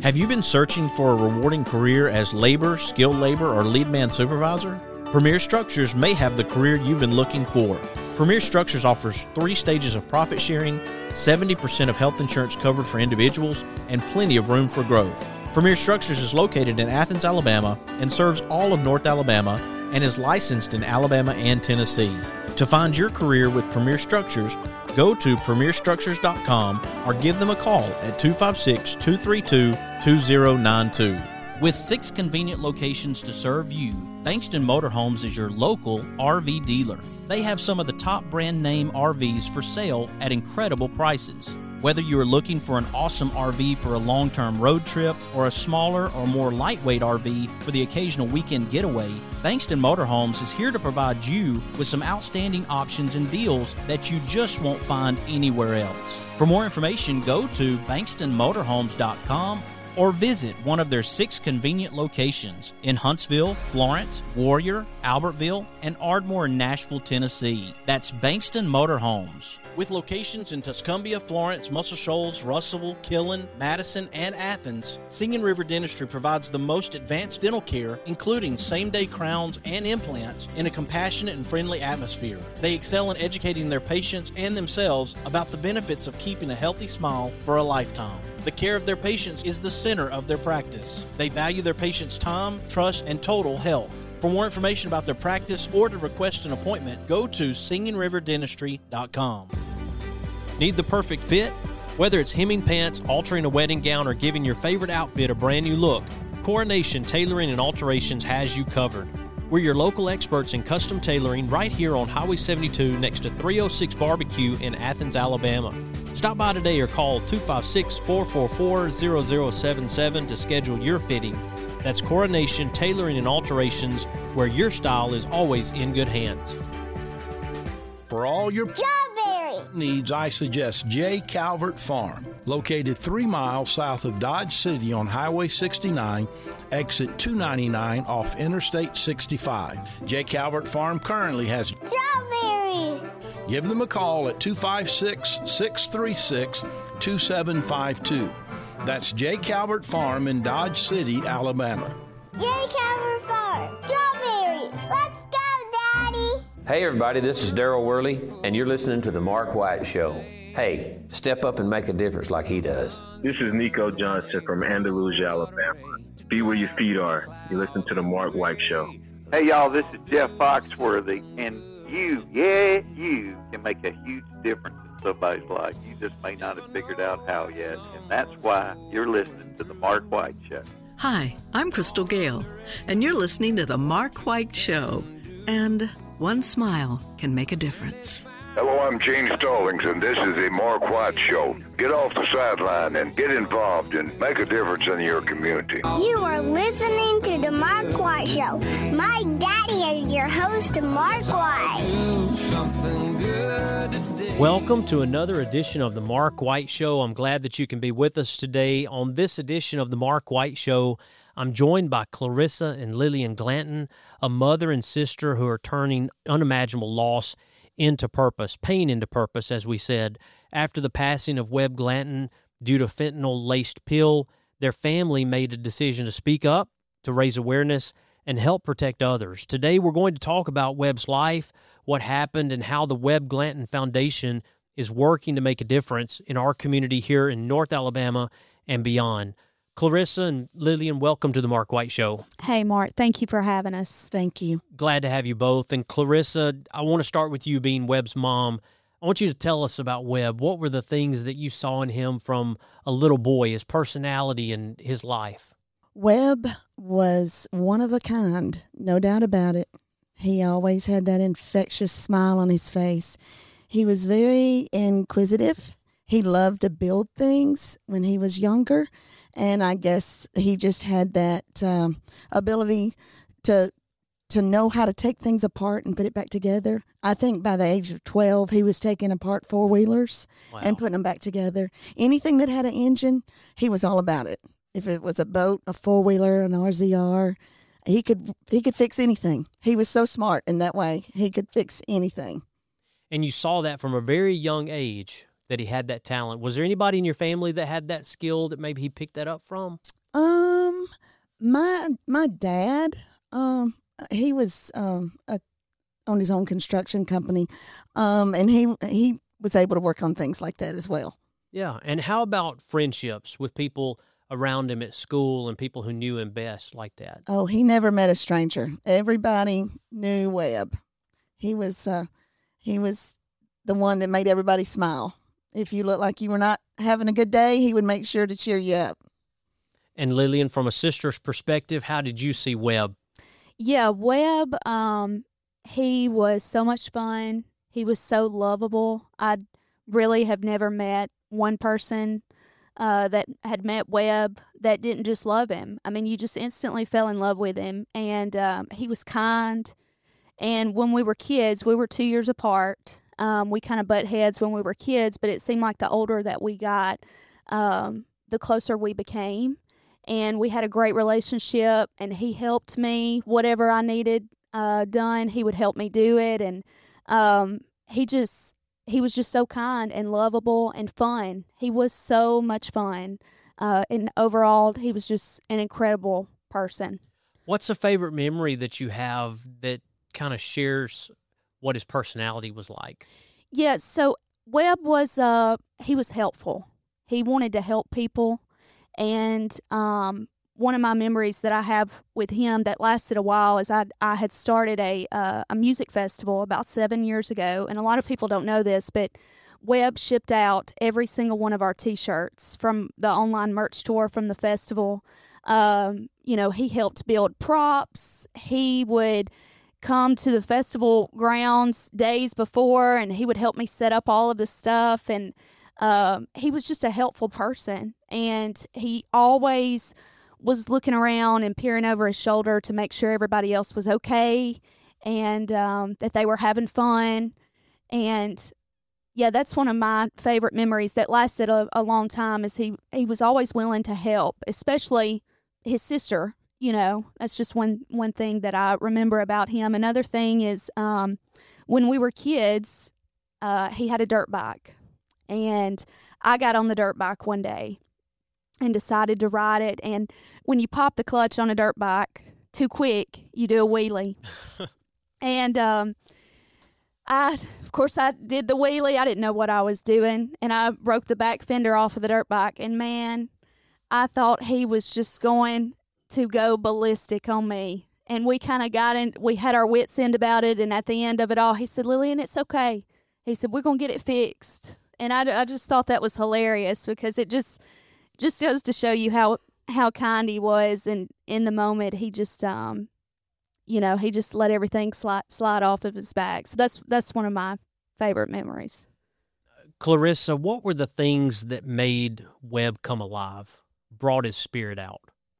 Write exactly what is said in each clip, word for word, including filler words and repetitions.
Have you been searching for a rewarding career as labor, skilled labor, or lead man supervisor? Premier Structures may have the career you've been looking for. Premier Structures offers three stages of profit sharing, seventy percent of health insurance covered for individuals, and plenty of room for growth. Premier Structures is located in Athens, Alabama, and serves all of North Alabama, and is licensed in Alabama and Tennessee. To find your career with Premier Structures, go to premier structures dot com or give them a call at two five six, two three two, two zero nine two. With six convenient locations to serve you, Bankston Motorhomes is your local R V dealer. They have some of the top brand name R Vs for sale at incredible prices. Whether you are looking for an awesome R V for a long-term road trip or a smaller or more lightweight R V for the occasional weekend getaway, Bankston Motorhomes is here to provide you with some outstanding options and deals that you just won't find anywhere else. For more information, go to bankston motorhomes dot com or visit one of their six convenient locations in Huntsville, Florence, Warrior, Albertville, and Ardmore in Nashville, Tennessee. That's Bankston Motorhomes. With locations in Tuscumbia, Florence, Muscle Shoals, Russellville, Killen, Madison, and Athens, Singing River Dentistry provides the most advanced dental care, including same-day crowns and implants, in a compassionate and friendly atmosphere. They excel in educating their patients and themselves about the benefits of keeping a healthy smile for a lifetime. The care of their patients is the center of their practice. They value their patients' time, trust, and total health. For more information about their practice or to request an appointment, go to singing river dentistry dot com. Need the perfect fit? Whether it's hemming pants, altering a wedding gown, or giving your favorite outfit a brand new look, Coronation Tailoring and Alterations has you covered. We're your local experts in custom tailoring right here on Highway seventy-two next to three oh six Barbecue in Athens, Alabama. Stop by today or call two five six, four four four, zero zero seven seven to schedule your fitting. That's Coronation Tailoring and Alterations, where your style is always in good hands. For all your Strawberry needs, I suggest J. Calvert Farm, located three miles south of Dodge City on Highway sixty-nine, exit two ninety-nine off Interstate sixty-five. J. Calvert Farm currently has Strawberries. Give them a call at two five six, six three six, two seven five two. That's J. Calvert Farm in Dodge City, Alabama. J. Calvert Farm. Strawberries. Let's go, Daddy. Hey everybody, this is Daryl Worley, and you're listening to The Mark White Show. Hey, step up and make a difference like he does. This is Nico Johnson from Andalusia, Alabama. Be where your feet are. You listen to The Mark White Show. Hey y'all, this is Jeff Foxworthy, and you, yeah, you can make a huge difference in somebody's life. You just may not have figured out how yet, and that's why you're listening to The Mark White Show. Hi, I'm Crystal Gale, and you're listening to The Mark White Show. And one smile can make a difference. Hello, I'm Gene Stallings, and this is the Mark White Show. Get off the sideline and get involved and make a difference in your community. You are listening to The Mark White Show. My daddy is your host, Mark White. Welcome to another edition of The Mark White Show. I'm glad that you can be with us today. On this edition of The Mark White Show, I'm joined by Clarissa and Lillian Glanton, a mother and sister who are turning unimaginable loss into purpose, pain into purpose, as we said. After the passing of Webb Glanton due to fentanyl-laced pill, their family made a decision to speak up, to raise awareness, and help protect others. Today we're going to talk about Webb's life, what happened, and how the Webb Glanton Foundation is working to make a difference in our community here in North Alabama and beyond. Clarissa and Lillian, welcome to the Mark White Show. Hey, Mark. Thank you for having us. Thank you. Glad to have you both. And Clarissa, I want to start with you being Webb's mom. I want you to tell us about Webb. What were the things that you saw in him from a little boy, his personality and his life? Webb was one of a kind, no doubt about it. He always had that infectious smile on his face. He was very inquisitive. He loved to build things when he was younger. And I guess he just had that um, ability to to know how to take things apart and put it back together. I think by the age of twelve, he was taking apart four-wheelers wow. and putting them back together. Anything that had an engine, he was all about it. If it was a boat, a four-wheeler, an R Z R, he could he could fix anything. He was so smart in that way. He could fix anything. And you saw that from a very young age. that he had that talent. Was there anybody in your family that had that skill that maybe he picked that up from? Um, my my dad, um, he was um a, on his own construction company, um, and he he was able to work on things like that as well. Yeah, and how about friendships with people around him at school and people who knew him best like that? Oh, he never met a stranger. Everybody knew Webb. He was uh, he was the one that made everybody smile. If you looked like you were not having a good day, he would make sure to cheer you up. And Lillian, from a sister's perspective, how did you see Webb? Yeah, Webb, um, he was so much fun. He was so lovable. I really have never met one person uh, that had met Webb that didn't just love him. I mean, you just instantly fell in love with him. And um, he was kind. And when we were kids, we were two years apart. Um, we kind of butt heads when we were kids, but it seemed like the older that we got, um, the closer we became. And we had a great relationship, and he helped me. Whatever I needed uh, done, he would help me do it. And um, he just, he was just so kind and lovable and fun. He was so much fun. Uh, and overall, he was just an incredible person. What's a favorite memory that you have that kind of shares what his personality was like? Yeah, so Webb was, uh, he was helpful. He wanted to help people. And um, one of my memories that I have with him that lasted a while is I I had started a uh, a music festival about seven years ago. And a lot of people don't know this, but Webb shipped out every single one of our T-shirts from the online merch store from the festival. Um, you know, he helped build props. He would come to the festival grounds days before, and he would help me set up all of the stuff. And um, he was just a helpful person. And he always was looking around and peering over his shoulder to make sure everybody else was okay and um, that they were having fun. And yeah, that's one of my favorite memories that lasted a, a long time. Is he he was always willing to help, especially his sister. You know, that's just one, one thing that I remember about him. Another thing is um, when we were kids, uh, he had a dirt bike. And I got on the dirt bike one day and decided to ride it. And when you pop the clutch on a dirt bike too quick, you do a wheelie. and um, I, of course, I did the wheelie. I didn't know what I was doing. And I broke the back fender off of the dirt bike. And, man, I thought he was just going to go ballistic on me. And we kind of got in, we had our wits end about it. And at the end of it all, he said, Lillian, it's okay. He said, we're going to get it fixed. And I, I just thought that was hilarious because it just just goes to show you how, how kind he was. And in the moment, he just, um, you know, he just let everything slide, slide off of his back. So that's, that's one of my favorite memories. Clarissa, what were the things that made Webb come alive, brought his spirit out?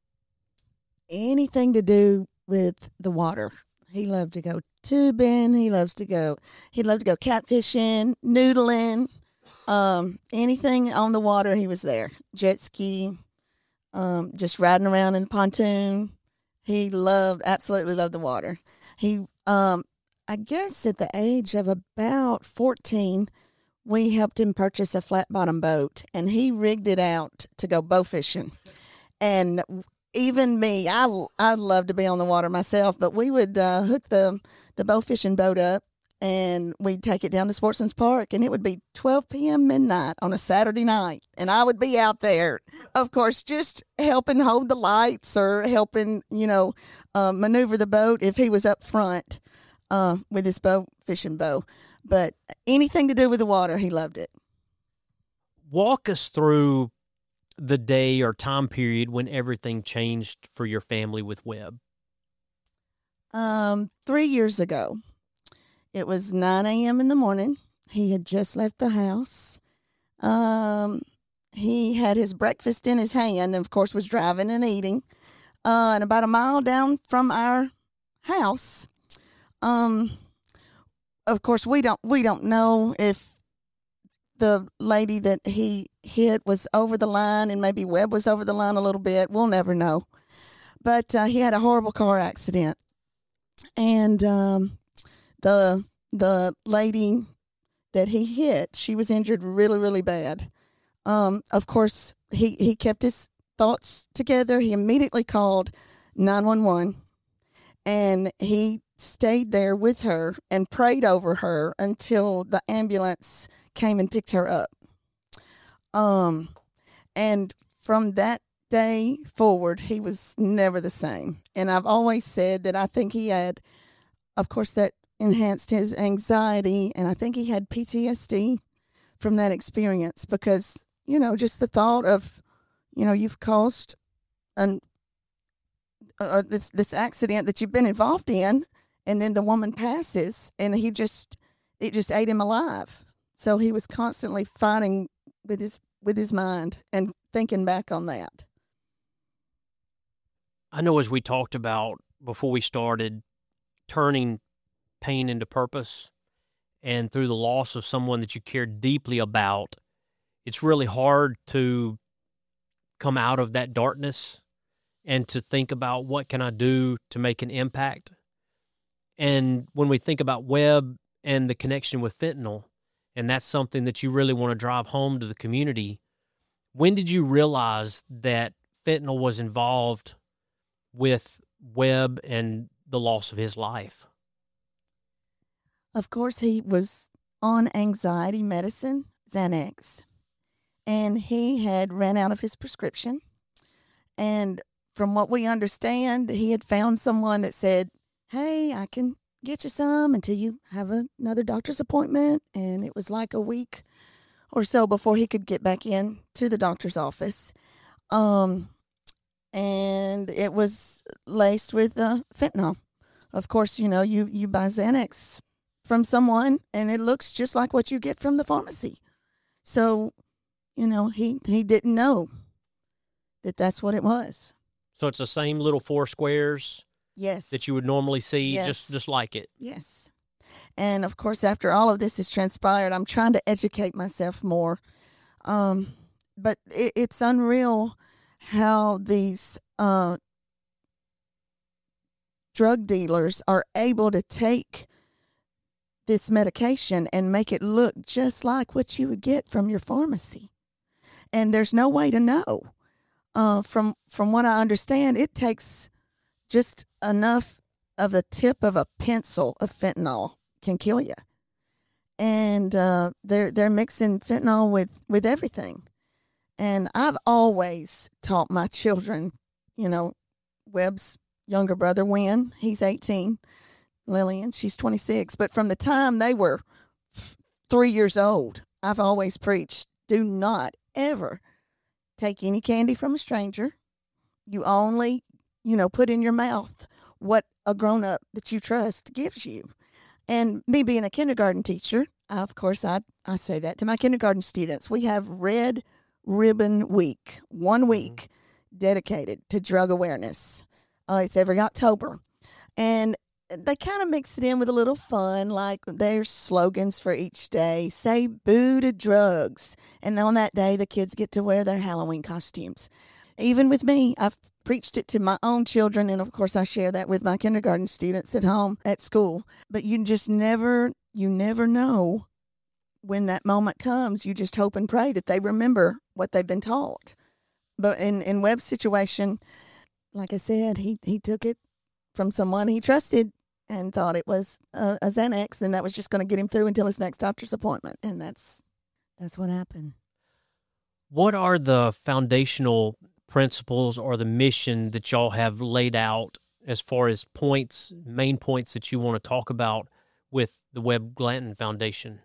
Anything to do with the water. He loved to go tubing. He loves to go, he loved to go catfishing, noodling, um, anything on the water. He was there. Jet ski, um, just riding around in the pontoon. He loved, absolutely loved the water. He, um, I guess at the age of about fourteen, we helped him purchase a flat bottom boat, and he rigged it out to go bow fishing. And even me, I, I love to be on the water myself, but we would uh, hook the, the bow fishing boat up, and we'd take it down to Sportsman's Park, and it would be twelve p.m. midnight on a Saturday night, and I would be out there, of course, just helping hold the lights or helping, you know, uh, maneuver the boat if he was up front uh, with his bow fishing bow. But anything to do with the water, he loved it. Walk us through the day or time period when everything changed for your family with Webb. Um, three years ago, it was nine a.m. in the morning. He had just left the house. Um, he had his breakfast in his hand and, of course, was driving and eating. Uh, and about a mile down from our house, um, of course, we don't we don't know if the lady that he hit was over the line and maybe Webb was over the line a little bit. We'll never know. But uh, he had a horrible car accident. And um, the the lady that he hit, she was injured really, really bad. Um, of course, he, he kept his thoughts together. He immediately called nine one one, and he stayed there with her and prayed over her until the ambulance came and picked her up. Um, and from that day forward, he was never the same. And I've always said that I think he had, of course, that enhanced his anxiety, and I think he had P T S D from that experience because, you know, just the thought of, you know, you've caused an uh, this this accident that you've been involved in, and then the woman passes, and he just it just ate him alive. So he was constantly fighting with his with his mind and thinking back on that. I know, as we talked about before we started, turning pain into purpose, and through the loss of someone that you care deeply about, it's really hard to come out of that darkness and to think about what can I do to make an impact. And when we think about Webb and the connection with fentanyl, and that's something that you really want to drive home to the community, when did you realize that fentanyl was involved with Webb and the loss of his life? Of course, he was on anxiety medicine, Xanax, and he had ran out of his prescription. And from what we understand, he had found someone that said, hey, I can get you some until you have a, another doctor's appointment. And it was like a week or so before he could get back in to the doctor's office. Um, and it was laced with uh, fentanyl. Of course, you know, you, you buy Xanax from someone, and it looks just like what you get from the pharmacy. So, you know, he, he didn't know that that's what it was. So it's the same little four squares yes. that you would normally see, yes. just, just like it. Yes. And, of course, after all of this has transpired, I'm trying to educate myself more. Um, but it, it's unreal how these uh, drug dealers are able to take this medication and make it look just like what you would get from your pharmacy. And there's no way to know. Uh, from from what I understand, it takes just enough of the tip of a pencil of fentanyl can kill you. And uh, they're they're mixing fentanyl with, with everything. And I've always taught my children, you know, Webb's younger brother, Wynn, he's eighteen. Lillian, she's twenty-six. But from the time they were f- three years old, I've always preached, do not ever take any candy from a stranger. You only, you know, put in your mouth what a grown-up that you trust gives you. And me being a kindergarten teacher, I, of course, I, I say that to my kindergarten students. We have Red Ribbon Week, one week dedicated to drug awareness. Uh, it's every October. And they kind of mix it in with a little fun, like there's slogans for each day. Say boo to drugs. And on that day, the kids get to wear their Halloween costumes. Even with me, I've preached it to my own children, and of course I share that with my kindergarten students at home, at school. But you just never, you never know when that moment comes. You just hope and pray that they remember what they've been taught. But in, in Webb's situation, like I said, he, he took it from someone he trusted and thought it was a, a Xanax, and that was just going to get him through until his next doctor's appointment. And that's that's what happened. What are the foundational principles or the mission that y'all have laid out as far as points, main points that you want to talk about with the Webb Glanton Foundation?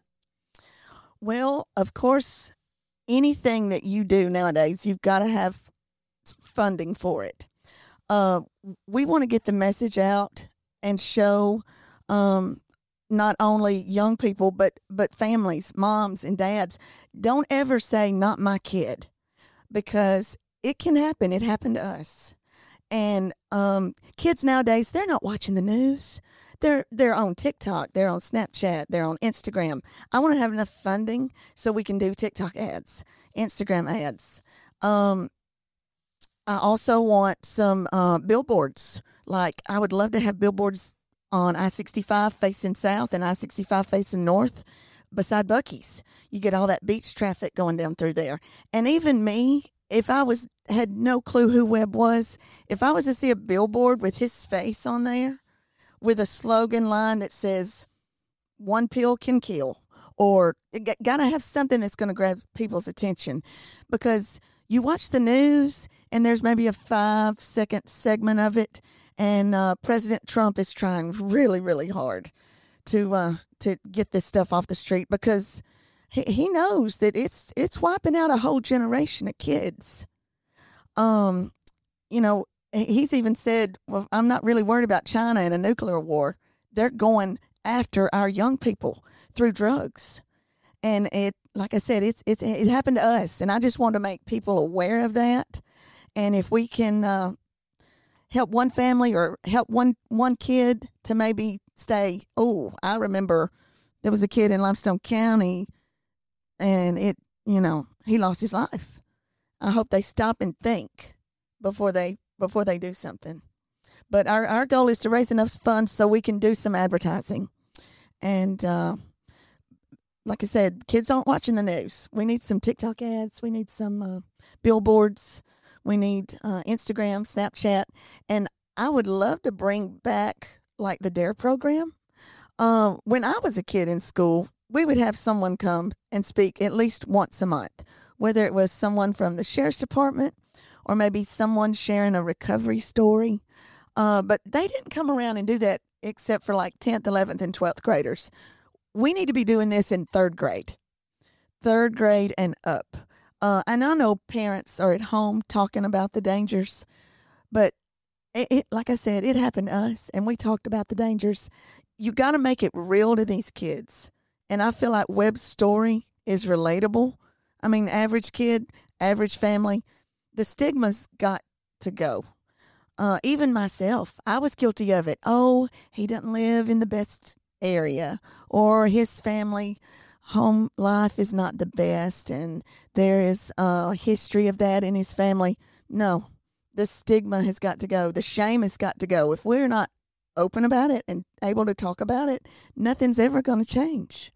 Well, of course, anything that you do nowadays, you've got to have funding for it. Uh, we want to get the message out and show um, not only young people, but, but families, moms and dads. Don't ever say, not my kid, because it can happen. It happened to us. And um, kids nowadays, they're not watching the news. They're, they're on TikTok. They're on Snapchat. They're on Instagram. I want to have enough funding so we can do TikTok ads, Instagram ads. Um, I also want some uh, billboards. Like, I would love to have billboards on I sixty-five facing south and I sixty-five facing north beside Buc-ee's. You get all that beach traffic going down through there. And even me, if I was had no clue who Webb was, if I was to see a billboard with his face on there with a slogan line that says, one pill can kill, or got to have something that's going to grab people's attention. Because you watch the news and there's maybe a five second segment of it, and uh, President Trump is trying really, really hard to uh, to get this stuff off the street, because he, he knows that it's it's wiping out a whole generation of kids. Um, you know, he's even said, well, I'm not really worried about China and a nuclear war. They're going after our young people through drugs. And it, like I said, it's, it's, it happened to us. And I just want to make people aware of that. And if we can uh, help one family or help one, one kid to maybe stay, oh, I remember there was a kid in Limestone County, and it, you know, he lost his life. I hope they stop and think before they before they do something. But our, our goal is to raise enough funds so we can do some advertising. And uh, like I said, kids aren't watching the news. We need some TikTok ads. We need some uh, billboards. We need uh, Instagram, Snapchat. And I would love to bring back like the DARE program. Uh, when I was a kid in school, we would have someone come and speak at least once a month, whether it was someone from the sheriff's department or maybe someone sharing a recovery story. Uh, but they didn't come around and do that except for like tenth, eleventh, and twelfth graders. We need to be doing this in third grade, third grade and up. Uh, and I know parents are at home talking about the dangers, but it, it, like I said, it happened to us, and we talked about the dangers. You got to make it real to these kids. And I feel like Webb's story is relatable. I mean, average kid, average family. The stigma's got to go. Uh, even myself, I was guilty of it. Oh, he doesn't live in the best area, or his family home life is not the best, and there is a history of that in his family. No, the stigma has got to go. The shame has got to go. If we're not open about it and able to talk about it, nothing's ever going to change.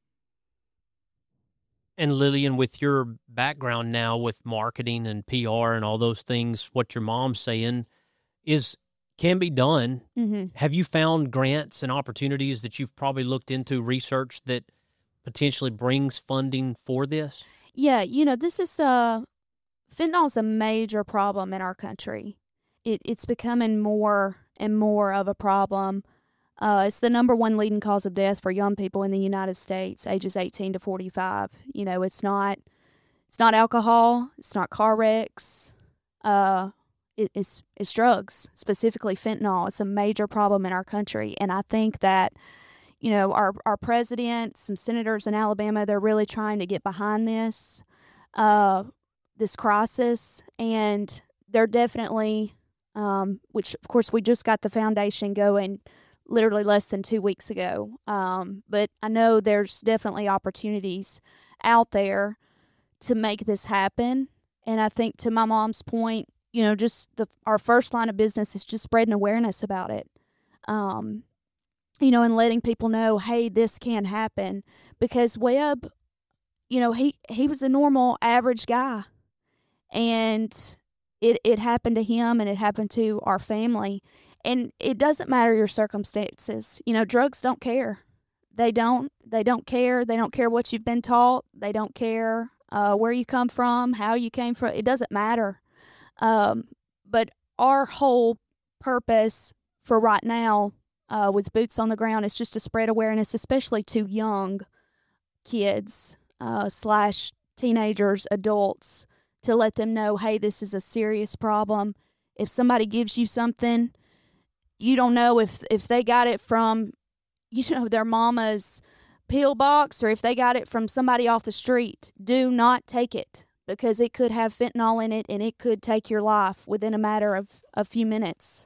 And Lillian, with your background now with marketing and P R and all those things, what your mom's saying is can be done. Mm-hmm. Have you found grants and opportunities that you've probably looked into, research that potentially brings funding for this? Yeah, you know, this is uh, fentanyl is a major problem in our country. It, it's becoming more and more of a problem. Uh, it's the number one leading cause of death for young people in the United States, ages eighteen to forty-five. You know, it's not, it's not alcohol, it's not car wrecks, uh, it, it's it's drugs, specifically fentanyl. It's a major problem in our country, and I think that, you know, our our president, some senators in Alabama, they're really trying to get behind this, uh, this crisis, and they're definitely, um, which of course we just got the foundation going literally less than two weeks ago. Um, but I know there's definitely opportunities out there to make this happen. And I think, to my mom's point, you know, just the our first line of business is just spreading awareness about it. Um, you know, and letting people know, hey, this can happen. Because Webb, you know, he, he was a normal, average guy. And it, it happened to him, and it happened to our family. And it doesn't matter your circumstances. You know, drugs don't care. They don't. They don't care. They don't care what you've been taught. They don't care uh, where you come from, how you came from. It doesn't matter. Um, but our whole purpose for right now uh, with Boots on the Ground is just to spread awareness, especially to young kids uh, slash teenagers, adults, to let them know, hey, this is a serious problem. If somebody gives you something, you don't know if, if they got it from, you know, their mama's pill box or if they got it from somebody off the street. Do not take it, because it could have fentanyl in it, and it could take your life within a matter of a few minutes.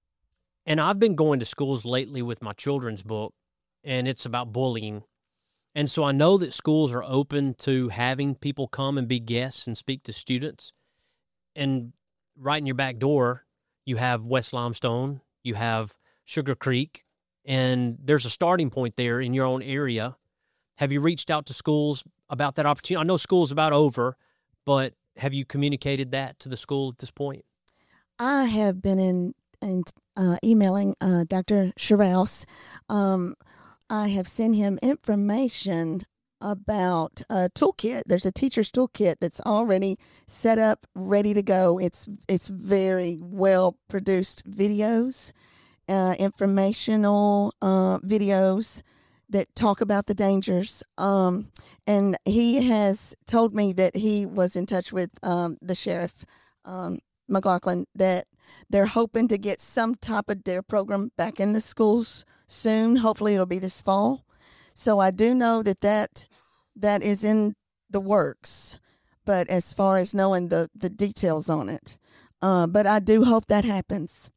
And I've been going to schools lately with my children's book, and it's about bullying. And so I know that schools are open to having people come and be guests and speak to students. And right in your back door, you have West Limestone, you have Sugar Creek, and there's a starting point there in your own area. Have you reached out to schools about that opportunity? I know school's about over, but have you communicated that to the school at this point? I have been in, in uh, emailing uh, Doctor Sherrouse. Um, I have sent him information about a toolkit. There's a teacher's toolkit that's already set up, ready to go. It's it's very well produced videos, uh, informational uh, videos that talk about the dangers. Um, and he has told me that he was in touch with um, the sheriff, um, McLaughlin, that they're hoping to get some type of DARE program back in the schools soon. Hopefully it'll be this fall. So I do know that that, that is in the works, but as far as knowing the, the details on it, uh, but I do hope that happens.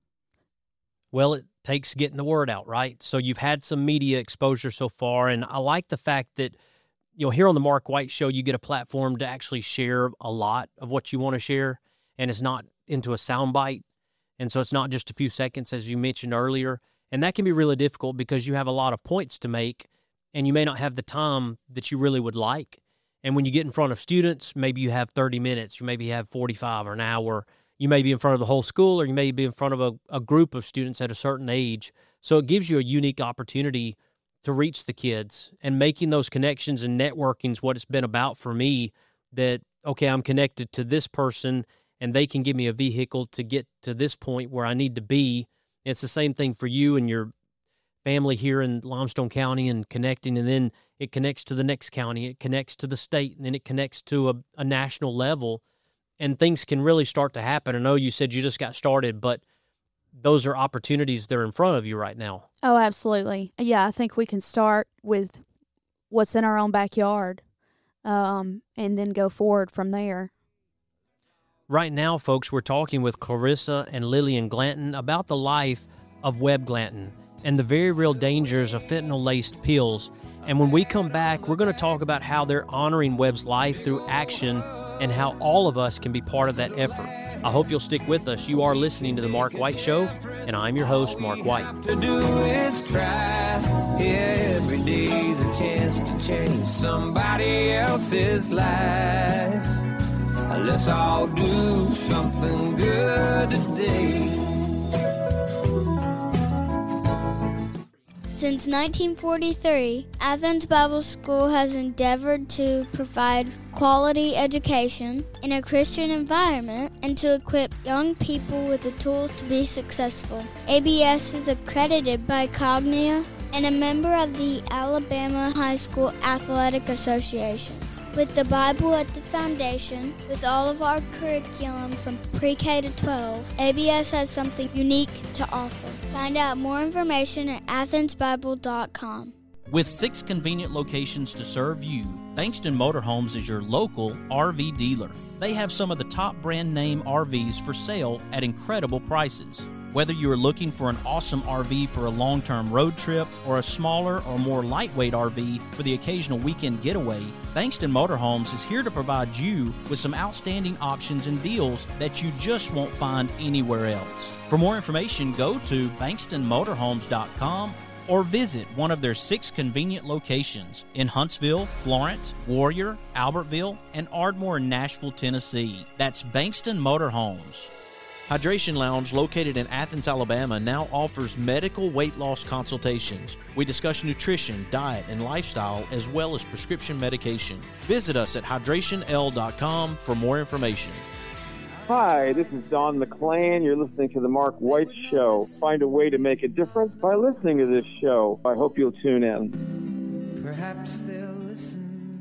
Well, it takes getting the word out, right? So you've had some media exposure so far, and I like the fact that, you know, here on the Mark White Show, you get a platform to actually share a lot of what you want to share, and it's not into a soundbite, and so it's not just a few seconds, as you mentioned earlier, and that can be really difficult because you have a lot of points to make, and you may not have the time that you really would like. And when you get in front of students, maybe you have thirty minutes, or maybe you have forty-five or an hour. You may be in front of the whole school, or you may be in front of a, a group of students at a certain age. So it gives you a unique opportunity to reach the kids, and making those connections and networking is what it's been about for me, that, okay, I'm connected to this person and they can give me a vehicle to get to this point where I need to be. It's the same thing for you and your family here in Limestone County, and connecting, and then it connects to the next county, it connects to the state, and then it connects to a, a national level. And things can really start to happen. I know you said you just got started, but those are opportunities that are in front of you right now. Oh, absolutely. Yeah, I think we can start with what's in our own backyard, um, and then go forward from there. Right now, folks, we're talking with Clarissa and Lillian Glanton about the life of Webb Glanton and the very real dangers of fentanyl-laced pills. And when we come back, we're going to talk about how they're honoring Webb's life through action, and how all of us can be part of that effort. I hope you'll stick with us. You are listening to The Mark White Show, and I'm your host, Mark White. To do is try. Every day's a chance to change somebody else's life. Let's all do something good today. Since nineteen forty-three, Athens Bible School has endeavored to provide quality education in a Christian environment and to equip young people with the tools to be successful. A B S is accredited by Cognia and a member of the Alabama High School Athletic Association. With the Bible at the foundation, with all of our curriculum from pre-K to twelve, A B S has something unique to offer. Find out more information at athens bible dot com. With six convenient locations to serve you, Bankston Motorhomes is your local R V dealer. They have some of the top brand name R Vs for sale at incredible prices. Whether you are looking for an awesome R V for a long-term road trip or a smaller or more lightweight R V for the occasional weekend getaway, Bankston Motorhomes is here to provide you with some outstanding options and deals that you just won't find anywhere else. For more information, go to bankston motorhomes dot com or visit one of their six convenient locations in Huntsville, Florence, Warrior, Albertville, and Ardmore in Nashville, Tennessee. That's Bankston Motorhomes. Hydration Lounge, located in Athens, Alabama, now offers medical weight loss consultations. We discuss nutrition, diet, and lifestyle, as well as prescription medication. Visit us at hydration l dot com for more information. Hi, this is Don McClain. You're listening to The Mark White Show. Find a way to make a difference by listening to this show. I hope you'll tune in. Perhaps they'll listen.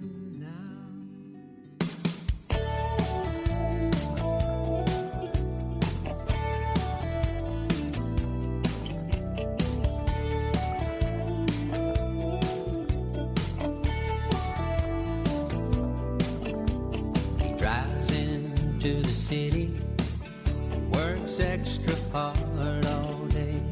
To the city, works extra hard all day,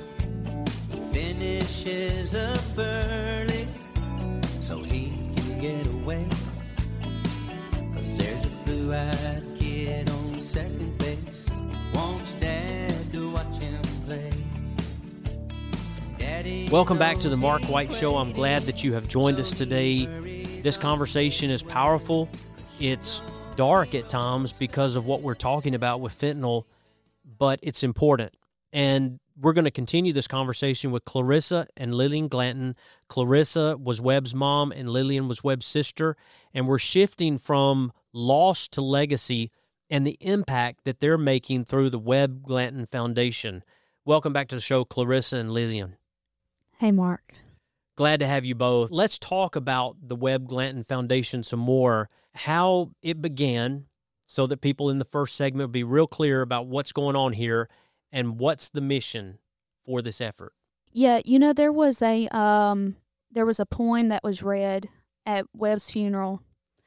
finishes up early so he can get away, 'cause there's a blue-eyed kid on second base, wants dad to watch him play. Daddy Welcome back to the Mark White Show. I'm glad that you have joined us today. This conversation is powerful. It's dark at times because of what we're talking about with fentanyl, but it's important. And we're going to continue this conversation with Clarissa and Lillian Glanton. Clarissa was Webb's mom and Lillian was Webb's sister. And we're shifting from loss to legacy and the impact that they're making through the Webb Glanton Foundation. Welcome back to the show, Clarissa and Lillian. Hey, Mark. Glad to have you both. Let's talk about the Webb Glanton Foundation some more, how it began, so that people in the first segment will be real clear about what's going on here and what's the mission for this effort. Yeah, you know, there was a um, there was a poem that was read at Webb's funeral,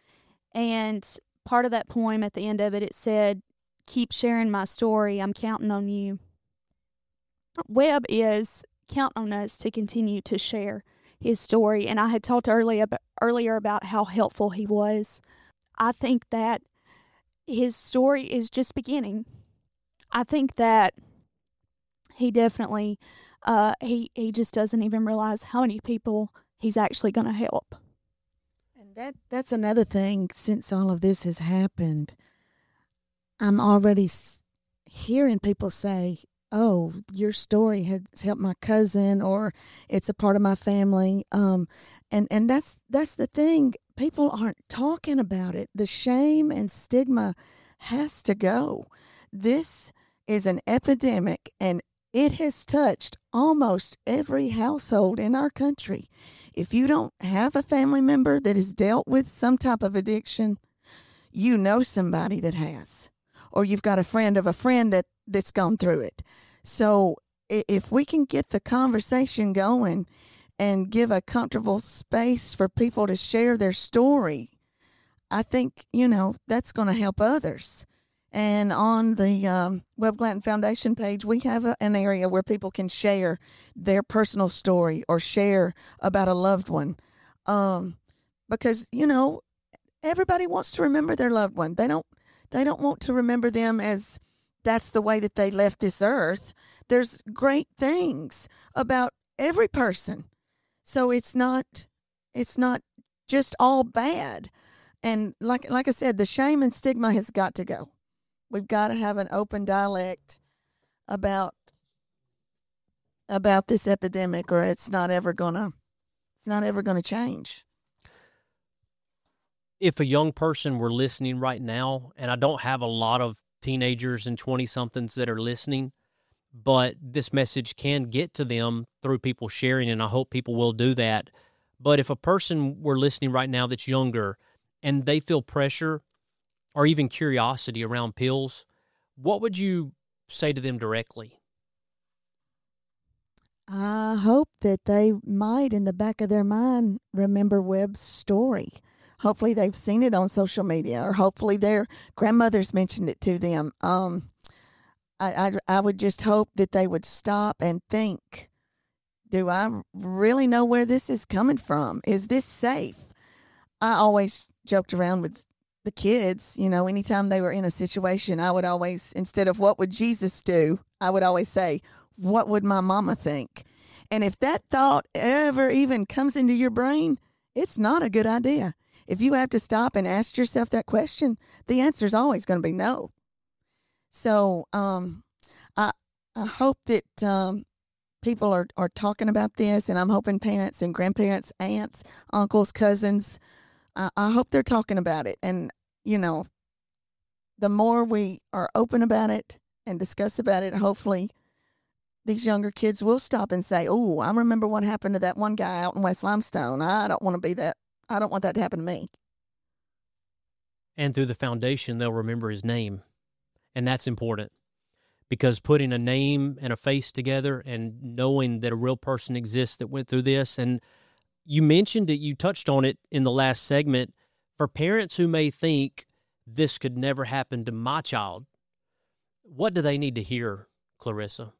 and part of that poem, at the end of it, it said, "Keep sharing my story. I'm counting on you." Webb is counting on us to continue to share his story, and I had talked earlier about, earlier about how helpful he was. I think that his story is just beginning. I think that he definitely, uh, he, he just doesn't even realize how many people he's actually going to help. And that that's another thing, since all of this has happened, I'm already s- hearing people say, oh, your story has helped my cousin, or it's a part of my family. Um, and, and that's that's the thing. People aren't talking about it. The shame and stigma has to go. This is an epidemic, and it has touched almost every household in our country. If you don't have a family member that has dealt with some type of addiction, you know somebody that has, or you've got a friend of a friend that, that's gone through it. So if we can get the conversation going and give a comfortable space for people to share their story, I think, you know, that's going to help others. And on the um, Webb Glanton Foundation page, we have a, an area where people can share their personal story or share about a loved one. Um, because, you know, everybody wants to remember their loved one. They don't, they don't want to remember them as that's the way that they left this earth. There's great things about every person. So it's not, it's not just all bad. And like, like I said, the shame and stigma has got to go. We've got to have an open dialect about about this epidemic, or it's not ever gonna it's not ever gonna change. If a young person were listening right now, and I don't have a lot of teenagers and twenty-somethings that are listening, but this message can get to them through people sharing, and I hope people will do that. But if a person were listening right now that's younger and they feel pressure or even curiosity around pills, what would you say to them directly? I hope that they might, in the back of their mind, remember Webb's story. Hopefully they've seen it on social media, or hopefully their grandmothers mentioned it to them. Um, I, I, I would just hope that they would stop and think, do I really know where this is coming from? Is this safe? I always joked around with the kids, you know, anytime they were in a situation, I would always, instead of what would Jesus do, I would always say, what would my mama think? And if that thought ever even comes into your brain, it's not a good idea. If you have to stop and ask yourself that question, the answer is always going to be no. So um, I I hope that um, people are, are talking about this, and I'm hoping parents and grandparents, aunts, uncles, cousins, I, I hope they're talking about it. And, you know, the more we are open about it and discuss about it, hopefully these younger kids will stop and say, oh, I remember what happened to that one guy out in West Limestone. I don't want to be that. I don't want that to happen to me. And through the foundation, they'll remember his name. And that's important, because putting a name and a face together and knowing that a real person exists that went through this. And you mentioned it, you touched on it in the last segment, for parents who may think this could never happen to my child, what do they need to hear, Clarissa?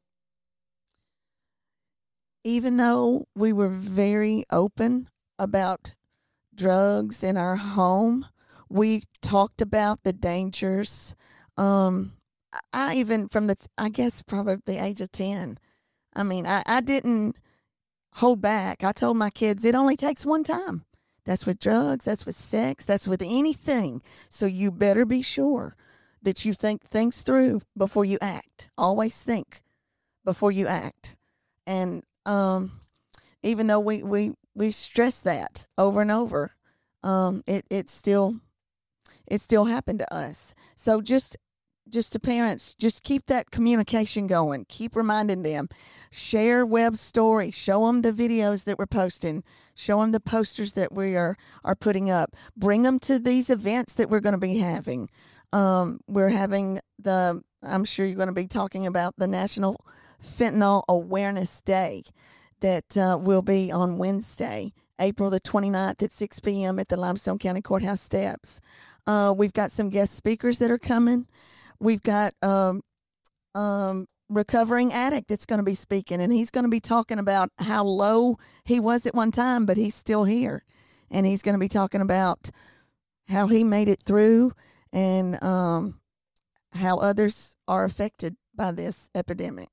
Even though we were very open about drugs in our home, we talked about the dangers. Um, I even from the, I guess probably the age of ten. I mean, I, I didn't, hold back. I told my kids it only takes one time. That's with drugs, that's with sex, that's with anything. So you better be sure that you think things through before you act. Always think before you act. And um, even though we, we, we stress that over and over, um, it, it still it still happened to us. So just just to parents, just keep that communication going. Keep reminding them. Share web stories. Show them the videos that we're posting. Show them the posters that we are, are putting up. Bring them to these events that we're going to be having. Um, we're having the, I'm sure you're going to be talking about the National Fentanyl Awareness Day that uh, will be on Wednesday, April the twenty-ninth at six p.m. at the Limestone County Courthouse steps. Uh, we've got some guest speakers that are coming. We've got um, um, recovering addict that's going to be speaking, and he's going to be talking about how low he was at one time, but he's still here. And he's going to be talking about how he made it through and um, how others are affected by this epidemic.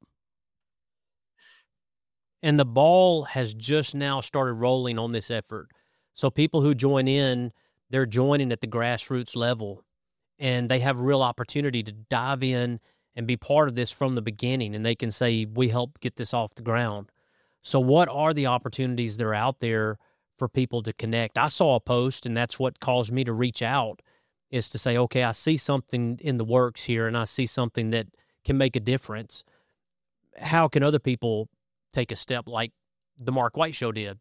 And the ball has just now started rolling on this effort. So people who join in, they're joining at the grassroots level. And they have a real opportunity to dive in and be part of this from the beginning. And they can say, we helped get this off the ground. So what are the opportunities that are out there for people to connect? I saw a post, and that's what caused me to reach out, is to say, okay, I see something in the works here, and I see something that can make a difference. How can other people take a step like the Mark White Show did?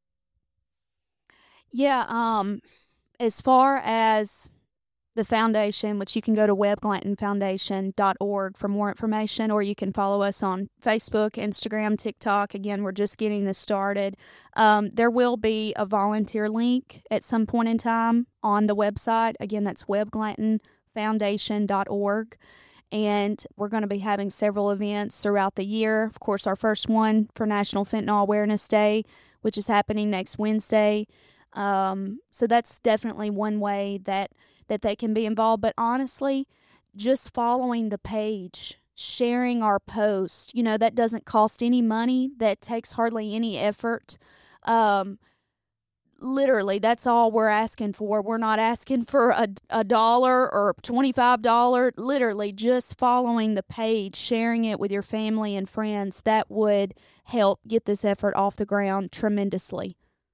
Yeah, um, as far as the foundation, which you can go to web glanton foundation dot org for more information, or you can follow us on Facebook, Instagram, TikTok. Again, we're just getting this started. Um, there will be a volunteer link at some point in time on the website. Again, that's web glanton foundation dot org. And we're going to be having several events throughout the year. Of course, our first one for National Fentanyl Awareness Day, which is happening next Wednesday. Um, so that's definitely one way that that they can be involved. But honestly, just following the page, sharing our post, you know, that doesn't cost any money. That takes hardly any effort. Um, literally, that's all we're asking for. We're not asking for a, a dollar or twenty-five dollars. Literally, just following the page, sharing it with your family and friends, that would help get this effort off the ground tremendously.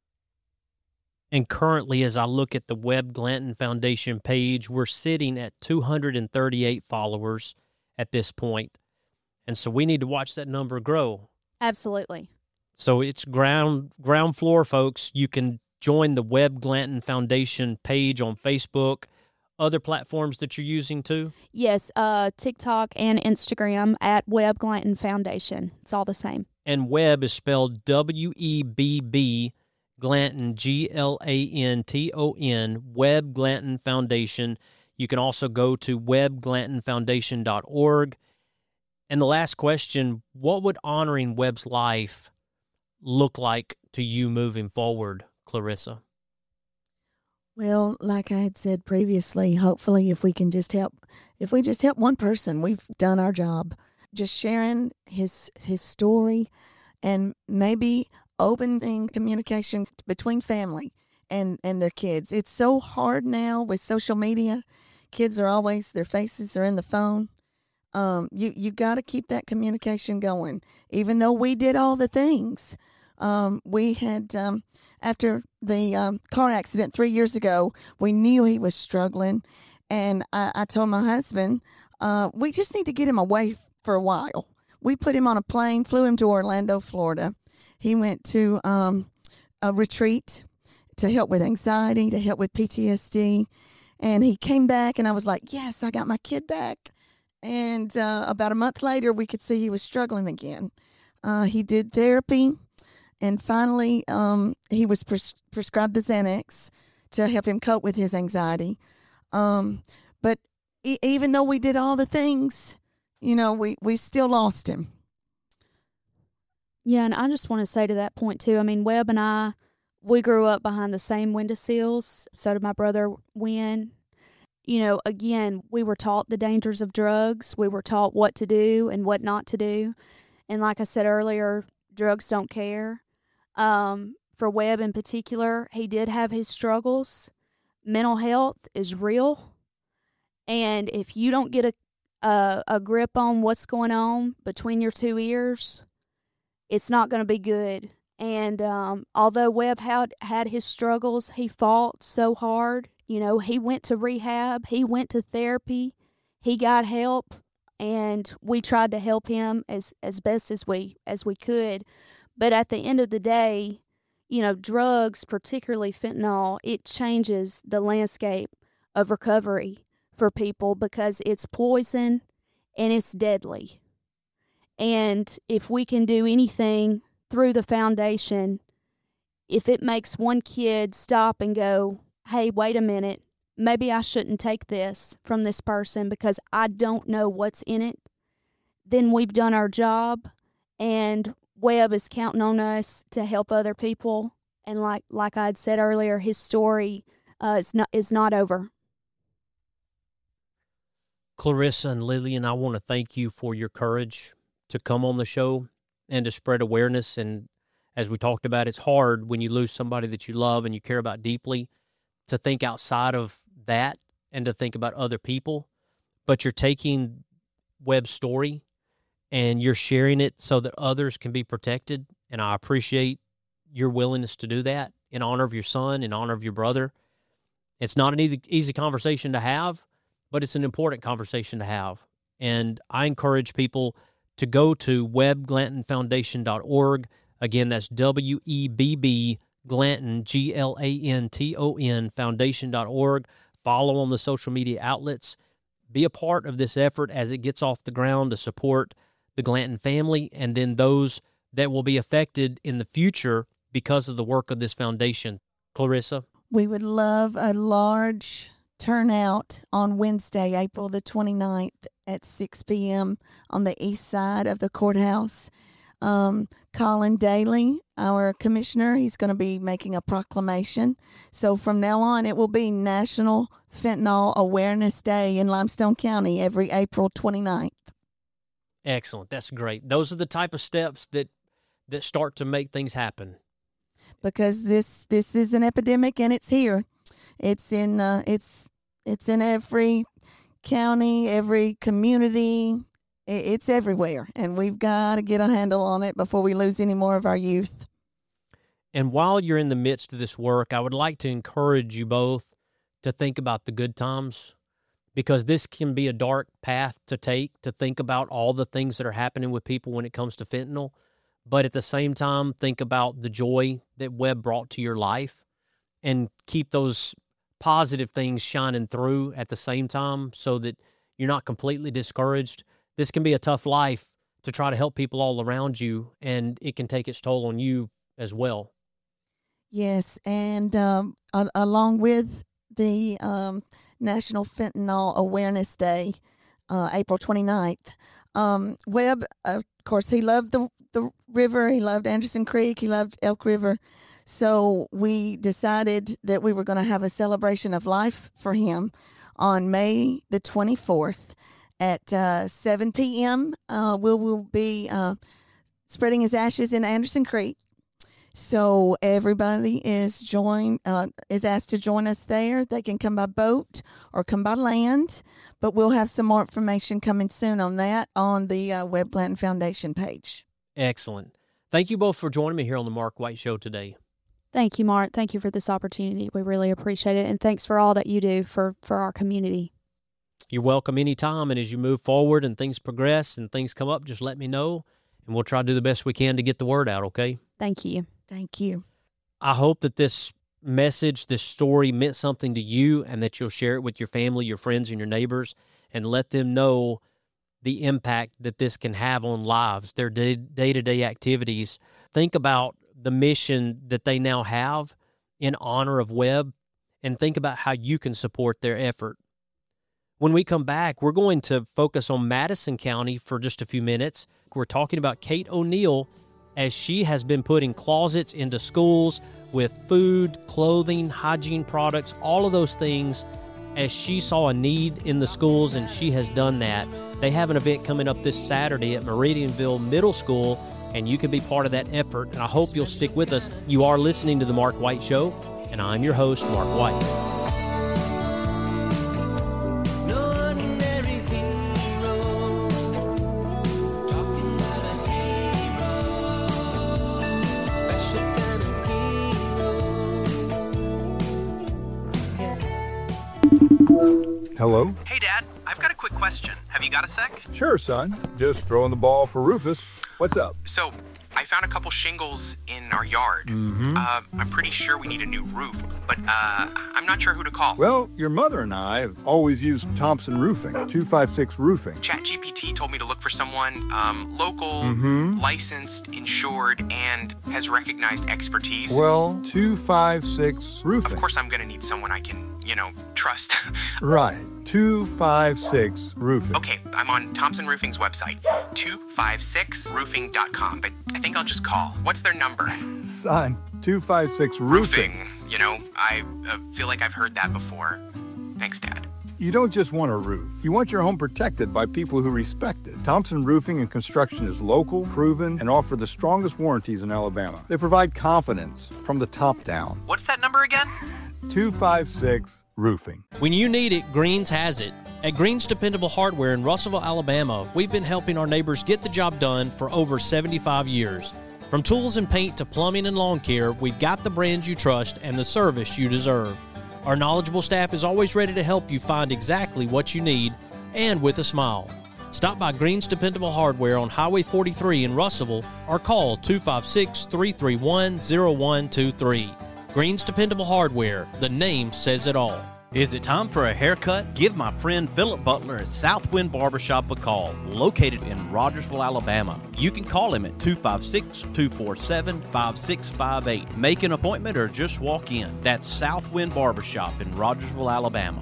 And currently, as I look at the Web Glanton Foundation page, we're sitting at two hundred thirty-eight followers at this point. And so we need to watch that number grow. Absolutely. So it's ground ground floor, folks. You can join the Web Glanton Foundation page on Facebook. Other platforms that you're using too? Yes, uh, TikTok and Instagram at Web Glanton Foundation. It's all the same. And Web is spelled W E B B, Glanton, G L A N T O N, Web Glanton Foundation. You can also go to web glanton foundation dot org. And the last question, what would honoring Web's life look like to you moving forward, Clarissa? Well, like I had said previously, hopefully if we can just help, if we just help one person, we've done our job. Just sharing his his story and maybe opening communication between family and, and their kids. It's so hard now with social media. Kids are always, their faces are in the phone. Um, you, you got to keep that communication going. Even though we did all the things, um, we had, um, after the um, car accident three years ago, we knew he was struggling. And I, I told my husband, uh, we just need to get him away for a while. We put him on a plane, flew him to Orlando, Florida. He went to um, a retreat to help with anxiety, to help with P T S D. And he came back, and I was like, yes, I got my kid back. And uh, about a month later, we could see he was struggling again. Uh, he did therapy, and finally um, he was pres- prescribed the Xanax to help him cope with his anxiety. Um, but e- even though we did all the things, you know, we, we still lost him. Yeah, and I just want to say to that point, too, I mean, Webb and I, we grew up behind the same windowsills. So did my brother, Wynn. You know, again, we were taught the dangers of drugs. We were taught what to do and what not to do. And like I said earlier, drugs don't care. Um, for Webb in particular, he did have his struggles. Mental health is real. And if you don't get a, a, a grip on what's going on between your two ears, it's not going to be good. And um, although Webb had, had his struggles, he fought so hard. You know, he went to rehab, he went to therapy, he got help, and we tried to help him as, as best as we as we could. But at the end of the day, you know, drugs, particularly fentanyl, it changes the landscape of recovery for people because it's poison and it's deadly. And if we can do anything through the foundation, if it makes one kid stop and go, hey, wait a minute, maybe I shouldn't take this from this person because I don't know what's in it, then we've done our job, and Webb is counting on us to help other people. And like like I had said earlier, his story uh, is not is not over. Clarissa and Lillian, I want to thank you for your courage to come on the show and to spread awareness. And as we talked about, it's hard when you lose somebody that you love and you care about deeply to think outside of that and to think about other people. But you're taking Webb's story and you're sharing it so that others can be protected. And I appreciate your willingness to do that in honor of your son, in honor of your brother. It's not an easy, easy conversation to have, but it's an important conversation to have. And I encourage people to go to webb glanton foundation dot org. Again, that's W E B B Glanton, G L A N T O N, foundation dot org. Follow on the social media outlets. Be a part of this effort as it gets off the ground to support the Glanton family and then those that will be affected in the future because of the work of this foundation. Clarissa? We would love a large turnout on Wednesday, April the twenty-ninth at six p.m. on the east side of the courthouse. Um, Colin Daly, our commissioner, he's going to be making a proclamation. So from now on, it will be National Fentanyl Awareness Day in Limestone County every April twenty-ninth. Excellent. That's great. Those are the type of steps that that start to make things happen. Because this this is an epidemic and it's here. It's in uh, it's it's in every county, every community. It's everywhere, and we've got to get a handle on it before we lose any more of our youth. And while you're in the midst of this work, I would like to encourage you both to think about the good times, because this can be a dark path to take, to think about all the things that are happening with people when it comes to fentanyl. But at the same time, think about the joy that Webb brought to your life and keep those positive things shining through at the same time so that you're not completely discouraged. This can be a tough life to try to help people all around you, and it can take its toll on you as well. Yes, and um, a- along with the um, National Fentanyl Awareness Day, uh, April twenty-ninth, um, Webb, of course, he loved the, the river. He loved Anderson Creek. He loved Elk River. So we decided that we were going to have a celebration of life for him on May the twenty-fourth. At uh, seven p.m., uh, we will be uh, spreading his ashes in Anderson Creek. So everybody is join uh, is asked to join us there. They can come by boat or come by land, but we'll have some more information coming soon on that on the uh, Webb Glanton Foundation page. Excellent. Thank you both for joining me here on the Mark White Show today. Thank you, Mark. Thank you for this opportunity. We really appreciate it, and thanks for all that you do for, for our community. You're welcome anytime, and as you move forward and things progress and things come up, just let me know, and we'll try to do the best we can to get the word out, okay? Thank you. Thank you. I hope that this message, this story meant something to you and that you'll share it with your family, your friends, and your neighbors and let them know the impact that this can have on lives, their day- day-to-day activities. Think about the mission that they now have in honor of Webb and think about how you can support their effort. When we come back, we're going to focus on Madison County for just a few minutes. We're talking about Kate O'Neill as she has been putting closets into schools with food, clothing, hygiene products, all of those things as she saw a need in the schools, and she has done that. They have an event coming up this Saturday at Meridianville Middle School, and you can be part of that effort, and I hope you'll stick with us. You are listening to The Mark White Show, and I'm your host, Mark White. Hello? Hey, Dad. I've got a quick question. Have you got a sec? Sure, son. Just throwing the ball for Rufus. What's up? So, I found a couple shingles in our yard. Mm-hmm. Uh, I'm pretty sure we need a new roof, but uh, I'm not sure who to call. Well, your mother and I have always used Thompson Roofing, two five six Roofing. ChatGPT told me to look for someone um, local, Mm-hmm. licensed, insured, and has recognized expertise. Well, two five six Roofing. Of course I'm going to need someone I can, you know, trust. Right. two five six Roofing. Okay, I'm on Thompson Roofing's website, two five six roofing dot com, but I think I'll just call. What's their number? Son, two five six Roofing. Roofing. You know, I uh, feel like I've heard that before. Thanks, Dad. You don't just want a roof. You want your home protected by people who respect it. Thompson Roofing and Construction is local, proven, and offer the strongest warranties in Alabama. They provide confidence from the top down. What's that number again? two five six Roofing. When you need it, Greens has it. At Greens Dependable Hardware in Russellville, Alabama, we've been helping our neighbors get the job done for over seventy-five years. From tools and paint to plumbing and lawn care, we've got the brands you trust and the service you deserve. Our knowledgeable staff is always ready to help you find exactly what you need, and with a smile. Stop by Greens Dependable Hardware on Highway forty-three in Russellville or call two five six, three three one, zero one two three. Greens Dependable Hardware, the name says it all. Is it time for a haircut? Give my friend Philip Butler at Southwind Barbershop a call, located in Rogersville, Alabama. You can call him at two five six, two four seven, five six five eight. Make an appointment or just walk in. That's Southwind Barbershop in Rogersville, Alabama.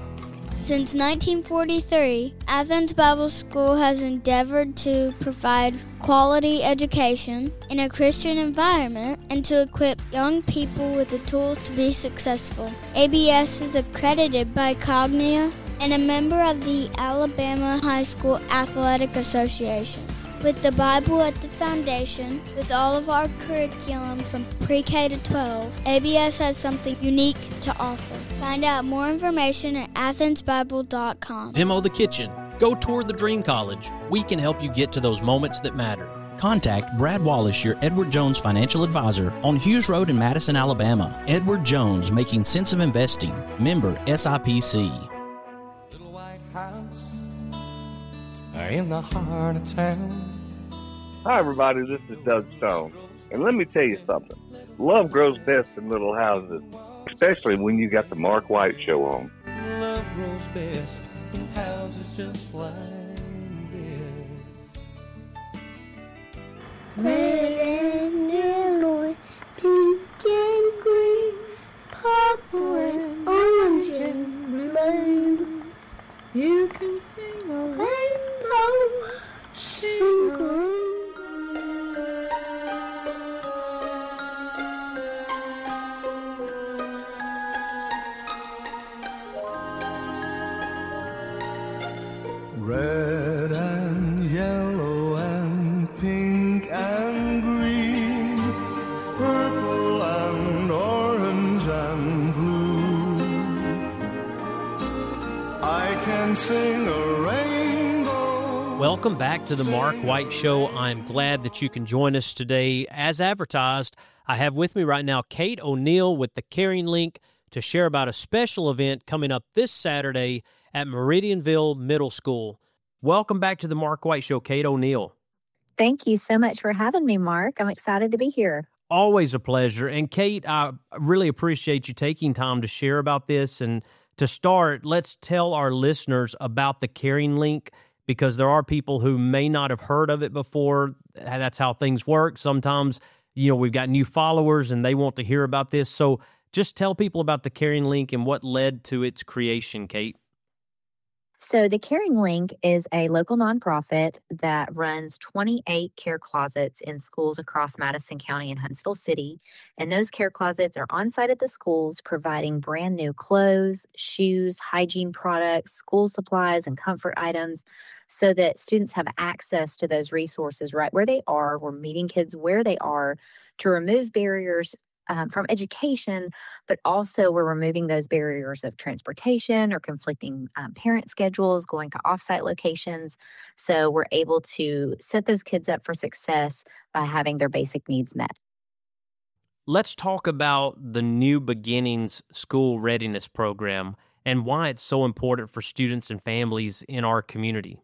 Since nineteen forty-three, Athens Bible School has endeavored to provide quality education in a Christian environment and to equip young people with the tools to be successful. A B S is accredited by Cognia and a member of the Alabama High School Athletic Association. With the Bible at the foundation, with all of our curriculum from pre-K to twelve, A B S has something unique to offer. Find out more information at athens bible dot com. Demo the kitchen. Go tour the Dream College. We can help you get to those moments that matter. Contact Brad Wallace, your Edward Jones financial advisor, on Hughes Road in Madison, Alabama. Edward Jones, making sense of investing. Member S I P C. Little white house in the heart of town. Hi, everybody. This is Doug Stone. And let me tell you something. Love grows best in little houses, especially when you got the Mark White Show on. Love grows best in houses just like this. Red and yellow, pink and green, purple and orange and blue. You can sing a rainbow, sing a Red and yellow and pink and green, purple and orange and blue. I can sing a rainbow. Welcome back to the Mark White Show. I'm glad that you can join us today. As advertised, I have with me right now Kate O'Neill with the Caring Link to share about a special event coming up this Saturday at Meridianville Middle School. Welcome back to the Mark White Show, Kate O'Neill. Thank you so much for having me, Mark. I'm excited to be here. Always a pleasure. And Kate, I really appreciate you taking time to share about this. And to start, let's tell our listeners about the Caring Link, because there are people who may not have heard of it before. That's how things work. Sometimes, you know, we've got new followers and they want to hear about this. So just tell people about the Caring Link and what led to its creation, Kate. So the Caring Link is a local nonprofit that runs twenty-eight care closets in schools across Madison County and Huntsville City. And those care closets are on site at the schools, providing brand new clothes, shoes, hygiene products, school supplies, and comfort items so that students have access to those resources right where they are. We're meeting kids where they are to remove barriers Um, from education, but also we're removing those barriers of transportation or conflicting um, parent schedules, going to offsite locations. So we're able to set those kids up for success by having their basic needs met. Let's talk about the New Beginnings School Readiness Program and why it's so important for students and families in our community.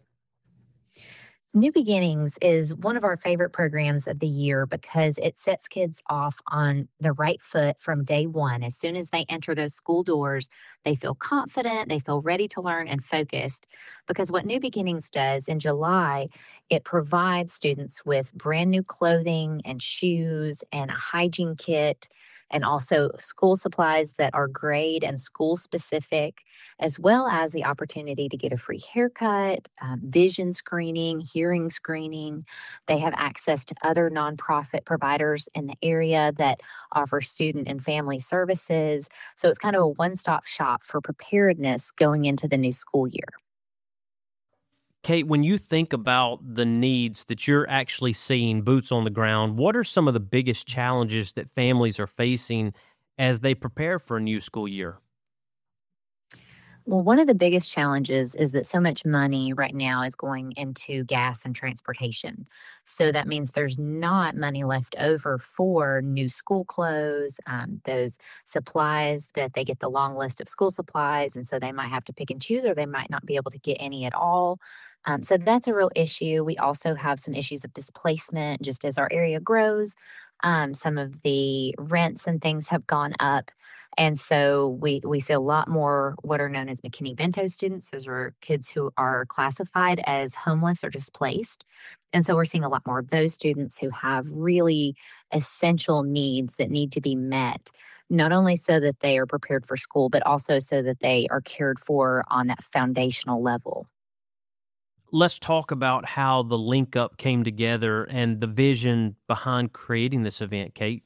New Beginnings is one of our favorite programs of the year because it sets kids off on the right foot from day one. As soon as they enter those school doors, they feel confident, they feel ready to learn and focused. Because what New Beginnings does in July, it provides students with brand new clothing and shoes and a hygiene kit, and also school supplies that are grade and school specific, as well as the opportunity to get a free haircut, um, vision screening, hearing screening. They have access to other nonprofit providers in the area that offer student and family services. So it's kind of a one-stop shop for preparedness going into the new school year. Kate, when you think about the needs that you're actually seeing boots on the ground, what are some of the biggest challenges that families are facing as they prepare for a new school year? Well, one of the biggest challenges is that so much money right now is going into gas and transportation. So that means there's not money left over for new school clothes, um, those supplies that they get the long list of school supplies. And so they might have to pick and choose, or they might not be able to get any at all. Um, so that's a real issue. We also have some issues of displacement just as our area grows. Um, some of the rents and things have gone up. And so we, we see a lot more what are known as McKinney-Vento students. Those are kids who are classified as homeless or displaced. And so we're seeing a lot more of those students who have really essential needs that need to be met, not only so that they are prepared for school, but also so that they are cared for on that foundational level. Let's talk about how the link up came together and the vision behind creating this event, Kate.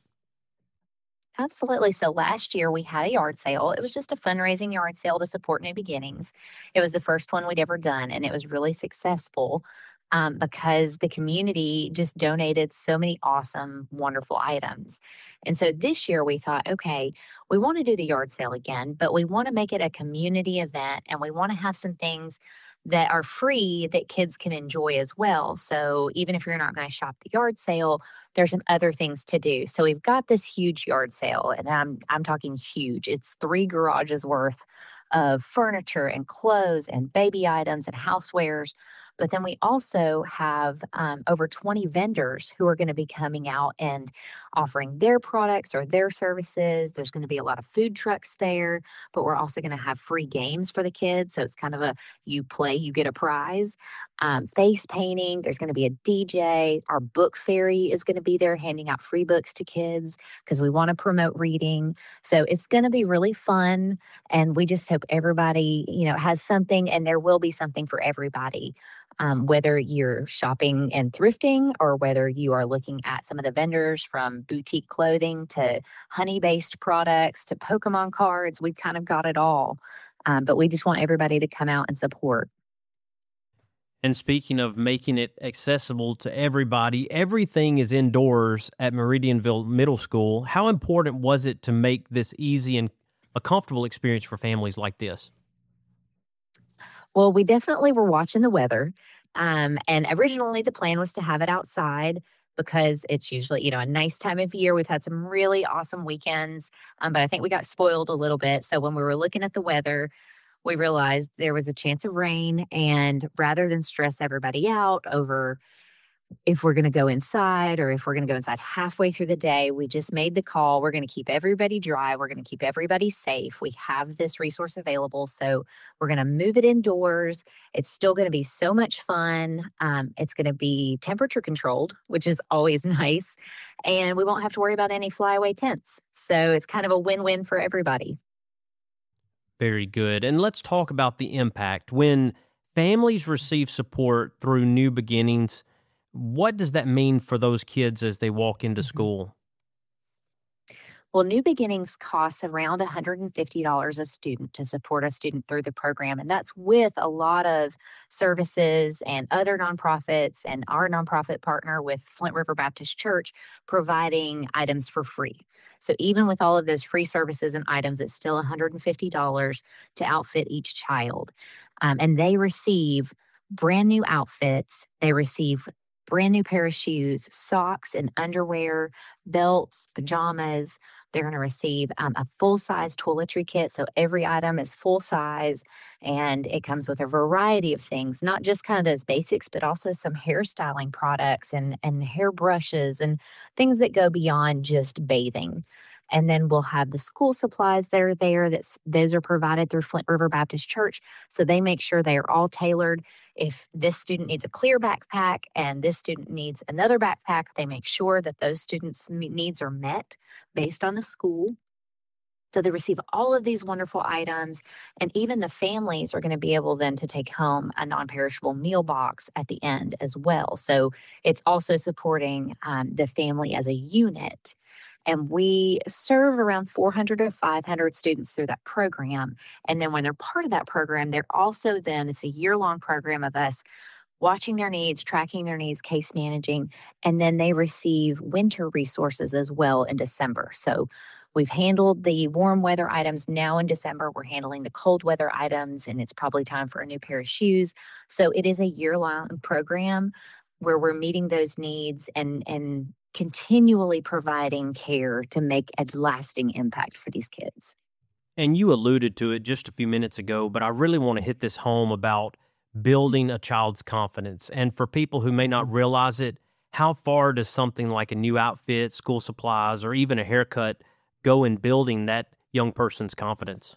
Absolutely. So last year we had a yard sale. It was just a fundraising yard sale to support New Beginnings. It was the first one we'd ever done, and it was really successful um, because the community just donated so many awesome, wonderful items. And so this year we thought, okay, we want to do the yard sale again, but we want to make it a community event, and we want to have some things that are free that kids can enjoy as well. So even if you're not going to shop the yard sale, there's some other things to do. So we've got this huge yard sale, and I'm I'm talking huge. It's three garages worth of furniture and clothes and baby items and housewares. But then we also have um, over twenty vendors who are going to be coming out and offering their products or their services. There's going to be a lot of food trucks there, but we're also going to have free games for the kids. So it's kind of a you play, you get a prize. Um, face painting. There's going to be a D J. Our book fairy is going to be there handing out free books to kids because we want to promote reading. So it's going to be really fun. And we just hope everybody, you know, has something, and there will be something for everybody. Um, whether you're shopping and thrifting, or whether you are looking at some of the vendors from boutique clothing to honey-based products to Pokemon cards, we've kind of got it all. Um, but we just want everybody to come out and support. And speaking of making it accessible to everybody, everything is indoors at Meridianville Middle School. How important was it to make this easy and a comfortable experience for families like this? Well, we definitely were watching the weather. Um, and originally the plan was to have it outside because it's usually, you know, a nice time of year. We've had some really awesome weekends, um, but I think we got spoiled a little bit. So when we were looking at the weather, we realized there was a chance of rain. And rather than stress everybody out over if we're going to go inside or if we're going to go inside halfway through the day, we just made the call. We're going to keep everybody dry. We're going to keep everybody safe. We have this resource available. So we're going to move it indoors. It's still going to be so much fun. Um, it's going to be temperature controlled, which is always nice. And we won't have to worry about any flyaway tents. So it's kind of a win-win for everybody. Very good. And let's talk about the impact. When families receive support through New Beginnings, what does that mean for those kids as they walk into school? Well, New Beginnings costs around one hundred fifty dollars a student to support a student through the program. And that's with a lot of services and other nonprofits and our nonprofit partner with Flint River Baptist Church providing items for free. So even with all of those free services and items, it's still one hundred fifty dollars to outfit each child. Um, and they receive brand new outfits. They receive brand new pair of shoes, socks and underwear, belts, pajamas. They're going to receive um, a full-size toiletry kit. So every item is full size, and it comes with a variety of things, not just kind of those basics, but also some hairstyling products and, and hair brushes and things that go beyond just bathing. And then we'll have the school supplies that are there. That's, those are provided through Flint River Baptist Church. So they make sure they are all tailored. If this student needs a clear backpack and this student needs another backpack, they make sure that those students' needs are met based on the school. So they receive all of these wonderful items, and even the families are going to be able then to take home a non-perishable meal box at the end as well. So it's also supporting um, the family as a unit. And we serve around four hundred to five hundred students through that program. And then when they're part of that program, they're also then, it's a year-long program of us watching their needs, tracking their needs, case managing, and then they receive winter resources as well in December. So we've handled the warm weather items. Now in December, we're handling the cold weather items, and it's probably time for a new pair of shoes. So it is a year-long program where we're meeting those needs and, and continually providing care to make a lasting impact for these kids. And you alluded to it just a few minutes ago, but I really want to hit this home about building a child's confidence. And for people who may not realize it, how far does something like a new outfit, school supplies, or even a haircut go in building that young person's confidence?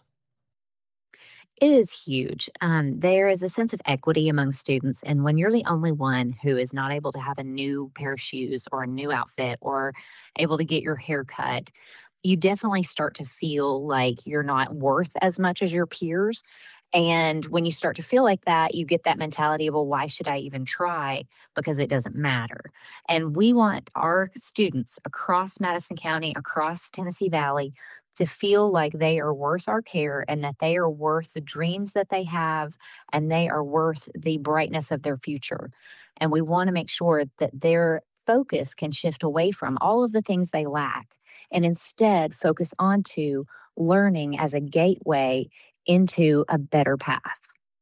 It is huge. Um, there is a sense of equity among students. And when you're the only one who is not able to have a new pair of shoes or a new outfit or able to get your hair cut, you definitely start to feel like you're not worth as much as your peers. And when you start to feel like that, you get that mentality of, well, why should I even try? Because it doesn't matter. And we want our students across Madison County, across Tennessee Valley, to feel like they are worth our care and that they are worth the dreams that they have and they are worth the brightness of their future. And we want to make sure that their focus can shift away from all of the things they lack and instead focus onto learning as a gateway into a better path.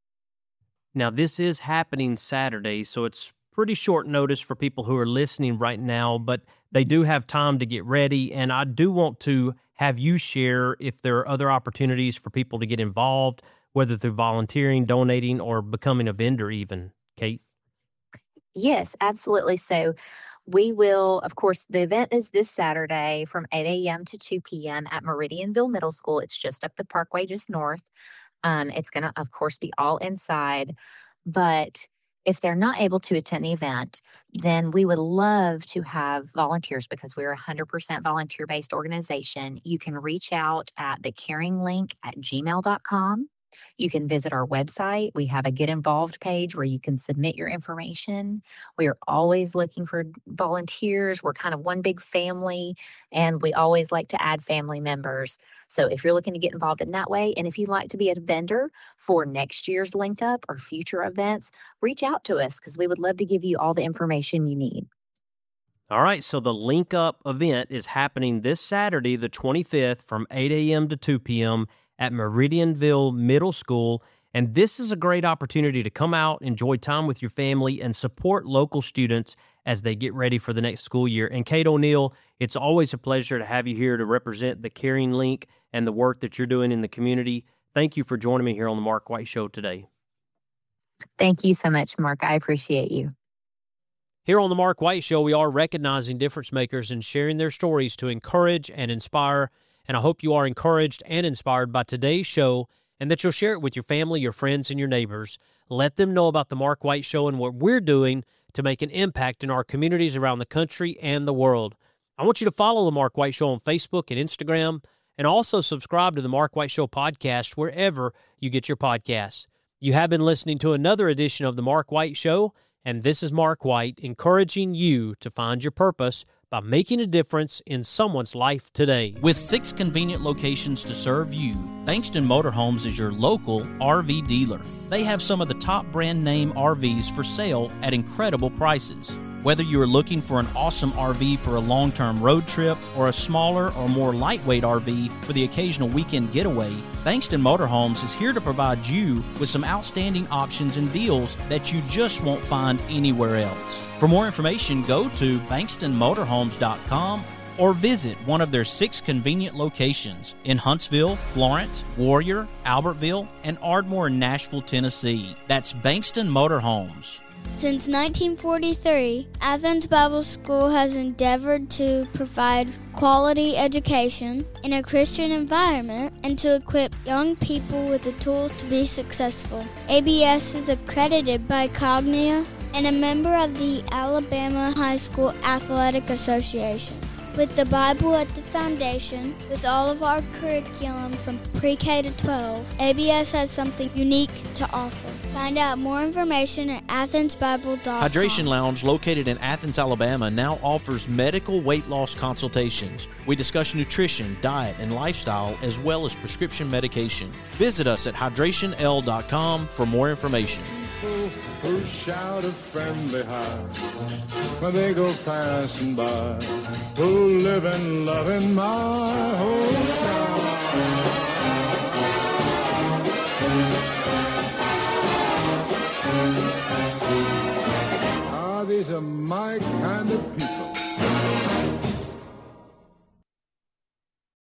Now, this is happening Saturday, so it's pretty short notice for people who are listening right now, but they do have time to get ready. And I do want to have you share if there are other opportunities for people to get involved, whether through volunteering, donating, or becoming a vendor even. Kate? Yes, absolutely. So we will, of course, the event is this Saturday from eight a.m. to two p.m. at Meridianville Middle School. It's just up the Parkway, just north. Um, it's going to, of course, be all inside. But if they're not able to attend the event, then we would love to have volunteers because we're a one hundred percent volunteer-based organization. You can reach out at the caring link at gmail dot com. You can visit our website. We have a Get Involved page where you can submit your information. We are always looking for volunteers. We're kind of one big family, and we always like to add family members. So if you're looking to get involved in that way, and if you'd like to be a vendor for next year's Link Up or future events, reach out to us because we would love to give you all the information you need. All right, so the Link Up event is happening this Saturday, the twenty-fifth, from eight a.m. to two p.m. at Meridianville Middle School. And this is a great opportunity to come out, enjoy time with your family, and support local students as they get ready for the next school year. And Kate O'Neill, it's always a pleasure to have you here to represent the Caring Link and the work that you're doing in the community. Thank you for joining me here on the Mark White Show today. Thank you so much, Mark. I appreciate you. Here on the Mark White Show, we are recognizing difference makers and sharing their stories to encourage and inspire. And I hope you are encouraged and inspired by today's show and that you'll share it with your family, your friends, and your neighbors. Let them know about the Mark White Show and what we're doing to make an impact in our communities around the country and the world. I want you to follow the Mark White Show on Facebook and Instagram, and also subscribe to the Mark White Show podcast wherever you get your podcasts. You have been listening to another edition of the Mark White Show, and this is Mark White encouraging you to find your purpose by making a difference in someone's life today. With six convenient locations to serve you, Bankston Motorhomes is your local R V dealer. They have some of the top brand name R Vs for sale at incredible prices. Whether you are looking for an awesome R V for a long-term road trip or a smaller or more lightweight R V for the occasional weekend getaway, Bankston Motorhomes is here to provide you with some outstanding options and deals that you just won't find anywhere else. For more information, go to bankston motorhomes dot com or visit one of their six convenient locations in Huntsville, Florence, Warrior, Albertville, and Ardmore in Nashville, Tennessee. That's Bankston Motorhomes. Since nineteen forty-three, Athens Bible School has endeavored to provide quality education in a Christian environment and to equip young people with the tools to be successful. A B S is accredited by Cognia and a member of the Alabama High School Athletic Association. With the Bible at the foundation, with all of our curriculum from pre-K to twelve, A B S has something unique to offer. Find out more information at athens bible dot com. Hydration Lounge, located in Athens, Alabama, now offers medical weight loss consultations. We discuss nutrition, diet, and lifestyle, as well as prescription medication. Visit us at hydration l dot com for more information. Who shout a friendly hi when they go passing by, who live and love in my hometown. Ah, these are my kind of people.